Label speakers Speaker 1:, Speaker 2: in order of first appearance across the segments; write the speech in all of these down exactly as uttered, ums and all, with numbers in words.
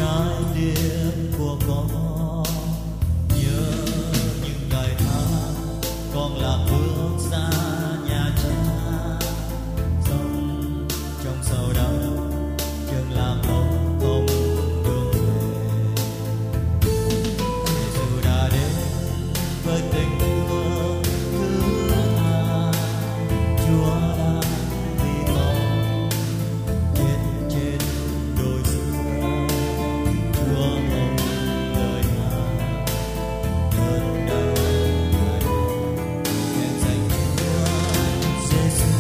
Speaker 1: trái tim của con. Nhớ những ngày tháng con lạc bước xa nhà cha, sống trong sầu đau trường làm ông không đường về. Dù đã đến với tình thương thứ hai, Chúa đã vì con chết trên đồi xưa. Chúa không lời hát cơn đau ngài khen danh Chúa Giêsu.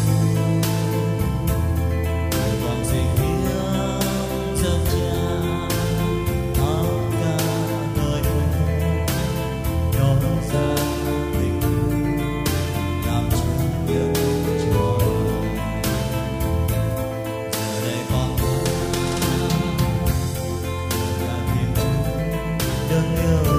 Speaker 1: Vang danh hiến dâng cha áo ca ngợi khen, nói ra tình thương làm chứng nhân cho giờ đây con là niềm vui đấng yêu